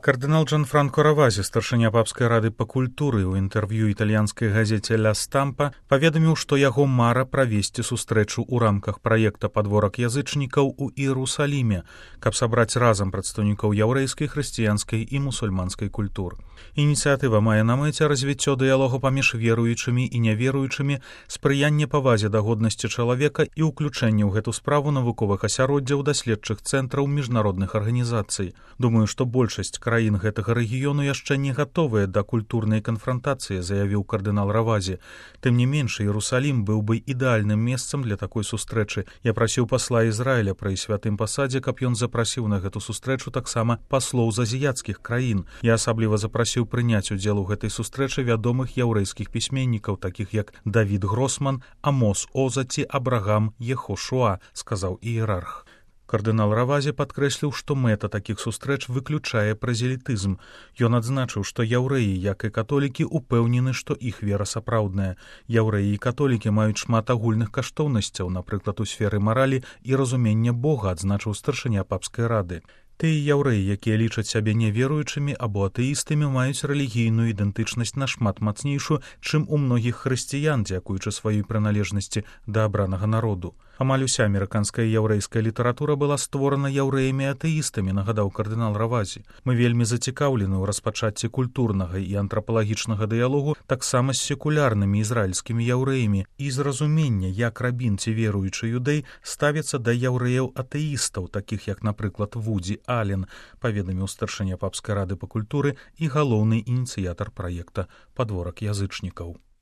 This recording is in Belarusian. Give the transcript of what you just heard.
Кардынал Джанфранко Равазі, старшыня папскай рады па культуры, у інтэрв'ю італьянскай газеце «Ля Стампа» паведаміў, што яго мара правесці сустрэчу ў рамках праекта «Падворак язычнікаў» у Іерусаліме, каб сабраць разам прадстаўнікоў яўрэйскай, хрысціянскай і мусульманскай культур. Ініцыятыва мае на мэце развіццё дыялогу паміж веруючымі і няверуючымі, спрыянне павазе да годнасці чалавека і ўключэнне ў гэту справу навуковых асяроддзяў, даследчых цэнтраў, міжнародных арганізацый. Думаю, што большасць краін гэтага рэгіёну яшчэ не гатовыя да культурнай канфрантацыі, заявіў кардынал Равазі. Тым не менш, Іерусалім быў бы ідэальным месцам для такой сустрэчы. Я прасіў пасла Ізраіля пры святым пасадзе, каб ён запрасіў на гэту сустрэчу таксама паслоў з азіяцкіх краін. Я асабліва запрасіў прыняць удзел у гэтай сустрэчы вядомых яўрэйскіх пісьменнікаў, такіх як Давід Гросман, Амос Оза ці Абрагам Ехошуа, сказаў іерарх. Кардынал Равазі падкрэсліў, што мэта такіх сустрэч выключае празелітызм. Ён адзначыў, што яўрэі, як і католікі, упэўнены, што іх вера сапраўдная. Яўрэі і католікі маюць шмат агульных каштоўнасцяў, напрыклад, у сферы маралі і разумення Бога, адзначыў старшыня папскай рады. Тыя яўрэі, якія лічаць сябе няверуючымі або атэістамі, маюць рэлігійную ідэнтычнасць нашмат мацнейшую, чым у многіх хрысціян, дзякуючы сваёй прыналежнасці да абранага народу. Амаль уся амерыканская яўрэйская літаратура была створана яўрэямі атэістамі, нагадаў кардынал Равазі. Мы вельмі зацікаўлены ў распачацці культурнага і антрапалагічнага дыялогу таксама з секулярнымі ізраільскімі яўрэямі і з разумення, як рабін ці веруючы юдэй ставяцца да яўрэяў-атэістаў, такіх як, напрыклад, Вудзі Ален, паведаміў старшыня папскай рады па культуры і галоўны ініцыятар праекта «Падворак язычнікаў».